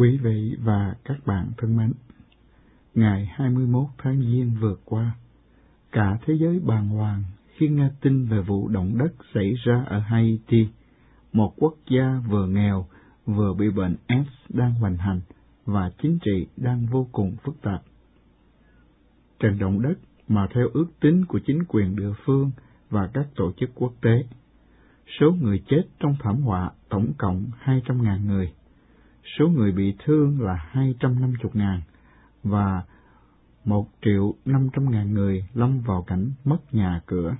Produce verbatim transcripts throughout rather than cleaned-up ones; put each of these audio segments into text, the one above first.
Quý vị và các bạn thân mến, ngày hai mươi mốt tháng Giêng vừa qua, cả thế giới bàng hoàng khi nghe tin về vụ động đất xảy ra ở Haiti, một quốc gia vừa nghèo vừa bị bệnh AIDS đang hoành hành và chính trị đang vô cùng phức tạp. Trận động đất mà theo ước tính của chính quyền địa phương và các tổ chức quốc tế, số người chết trong thảm họa tổng cộng hai trăm nghìn người, số người bị thương là hai trăm năm mươi nghìn và một triệu năm trăm nghìn người lâm vào cảnh mất nhà cửa.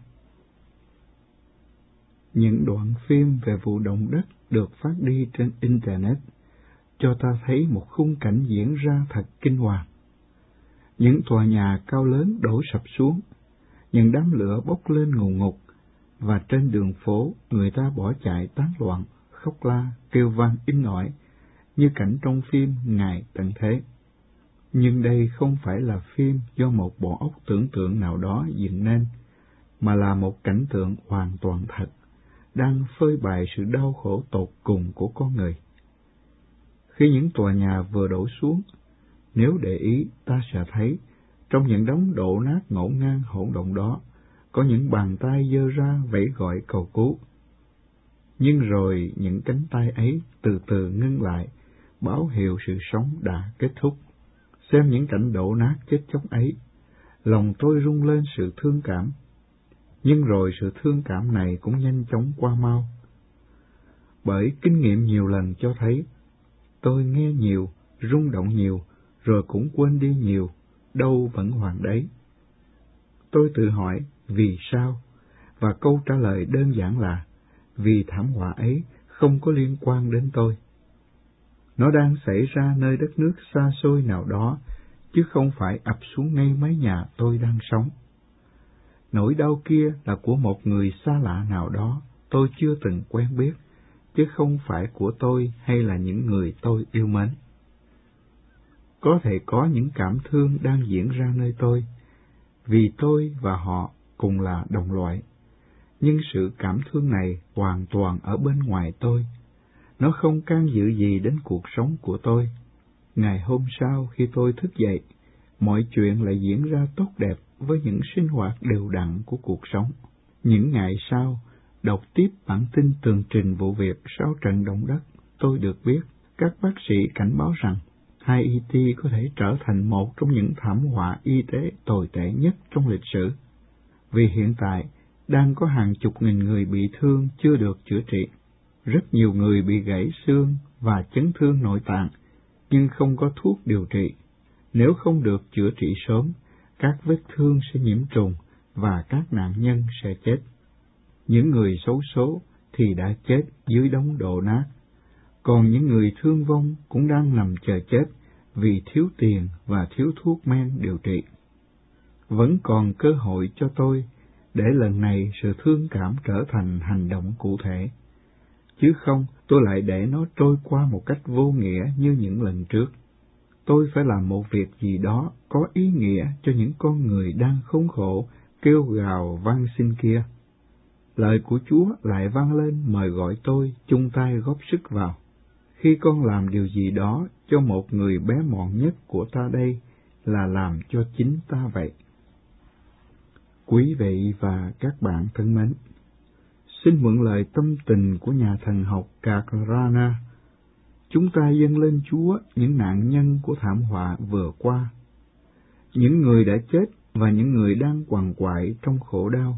Những đoạn phim về vụ động đất được phát đi trên Internet cho ta thấy một khung cảnh diễn ra thật kinh hoàng. Những tòa nhà cao lớn đổ sập xuống, những đám lửa bốc lên ngùn ngụt, và trên đường phố người ta bỏ chạy tán loạn, khóc la, kêu vang in ỏi, như cảnh trong phim Ngày Tận Thế. Nhưng đây không phải là phim do một bộ óc tưởng tượng nào đó dựng nên, mà là một cảnh tượng hoàn toàn thật, đang phơi bày sự đau khổ tột cùng của con người. Khi những tòa nhà vừa đổ xuống, nếu để ý ta sẽ thấy, trong những đống đổ nát ngổn ngang hỗn độn đó, có những bàn tay giơ ra vẫy gọi cầu cứu. Nhưng rồi những cánh tay ấy từ từ ngưng lại, báo hiệu sự sống đã kết thúc. Xem những cảnh đổ nát chết chóc ấy, lòng tôi rung lên sự thương cảm. Nhưng rồi sự thương cảm này cũng nhanh chóng qua mau. Bởi kinh nghiệm nhiều lần cho thấy, tôi nghe nhiều, rung động nhiều, rồi cũng quên đi nhiều, đâu vẫn hoàn đấy. Tôi tự hỏi, vì sao? Và câu trả lời đơn giản là, vì thảm họa ấy không có liên quan đến tôi. Nó đang xảy ra nơi đất nước xa xôi nào đó, chứ không phải ập xuống ngay mái nhà tôi đang sống. Nỗi đau kia là của một người xa lạ nào đó tôi chưa từng quen biết, chứ không phải của tôi hay là những người tôi yêu mến. Có thể có những cảm thương đang diễn ra nơi tôi, vì tôi và họ cùng là đồng loại. Nhưng sự cảm thương này hoàn toàn ở bên ngoài tôi. Nó không can dự gì đến cuộc sống của tôi. Ngày hôm sau khi tôi thức dậy, mọi chuyện lại diễn ra tốt đẹp với những sinh hoạt đều đặn của cuộc sống. Những ngày sau, đọc tiếp bản tin tường trình vụ việc sau trận động đất, tôi được biết các bác sĩ cảnh báo rằng Haiti có thể trở thành một trong những thảm họa y tế tồi tệ nhất trong lịch sử. Vì hiện tại, đang có hàng chục nghìn người bị thương chưa được chữa trị. Rất nhiều người bị gãy xương và chấn thương nội tạng, nhưng không có thuốc điều trị. Nếu không được chữa trị sớm, các vết thương sẽ nhiễm trùng và các nạn nhân sẽ chết. Những người xấu số thì đã chết dưới đống đổ nát, còn những người thương vong cũng đang nằm chờ chết vì thiếu tiền và thiếu thuốc men điều trị. Vẫn còn cơ hội cho tôi để lần này sự thương cảm trở thành hành động cụ thể. Chứ không, tôi lại để nó trôi qua một cách vô nghĩa như những lần trước. Tôi phải làm một việc gì đó có ý nghĩa cho những con người đang khốn khổ, kêu gào van xin kia. Lời của Chúa lại vang lên mời gọi tôi chung tay góp sức vào. Khi con làm điều gì đó cho một người bé mọn nhất của ta đây, là làm cho chính ta vậy. Quý vị và các bạn thân mến, xin mượn lời tâm tình của nhà thần học Kakrana, chúng ta dâng lên Chúa những nạn nhân của thảm họa vừa qua, những người đã chết và những người đang quằn quại trong khổ đau.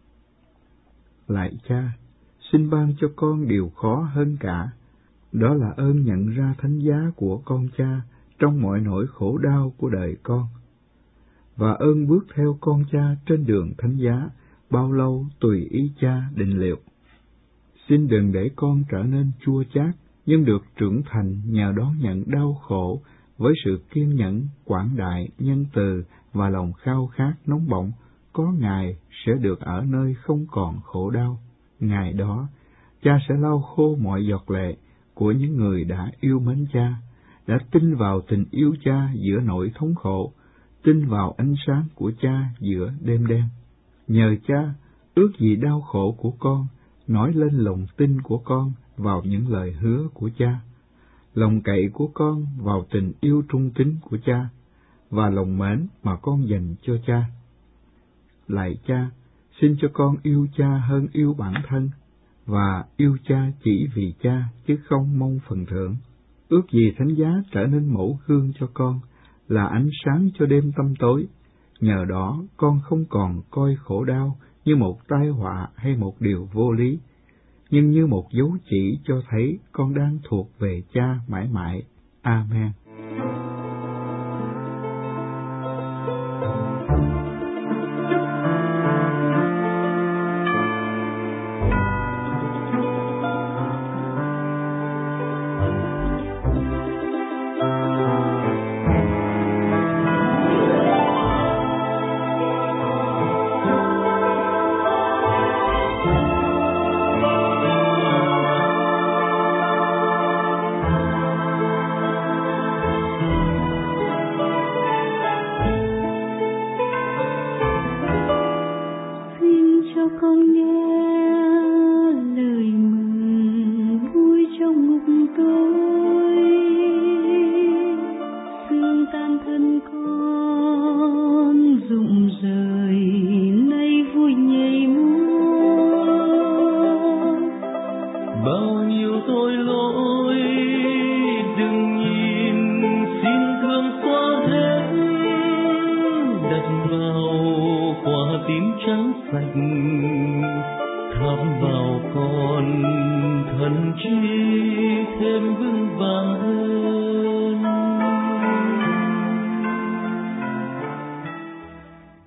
Lạy Cha, xin ban cho con điều khó hơn cả, đó là ơn nhận ra thánh giá của con Cha trong mọi nỗi khổ đau của đời con, và ơn bước theo con Cha trên đường thánh giá, bao lâu tùy ý Cha định liệu. Xin đừng để con trở nên chua chát, nhưng được trưởng thành nhờ đón nhận đau khổ với sự kiên nhẫn, quảng đại, nhân từ và lòng khao khát nóng bỏng, có ngày sẽ được ở nơi không còn khổ đau. Ngày đó, Cha sẽ lau khô mọi giọt lệ của những người đã yêu mến Cha, đã tin vào tình yêu Cha giữa nỗi thống khổ, tin vào ánh sáng của Cha giữa đêm đen. Nhờ Cha, ước gì đau khổ của con nói lên lòng tin của con vào những lời hứa của Cha. lòng cậy của con vào tình yêu trung tín của cha và lòng mến mà con dành cho cha. Lạy cha, xin cho con yêu cha hơn yêu bản thân, và yêu cha chỉ vì cha chứ không mong phần thưởng. Ước gì thánh giá trở nên mẫu gương cho con, là ánh sáng cho đêm tăm tối. Nhờ đó con không còn coi khổ đau như một tai họa hay một điều vô lý, nhưng như một dấu chỉ cho thấy con đang thuộc về cha mãi mãi. Amen. Thăm vào con thần chi thêm vững vàng.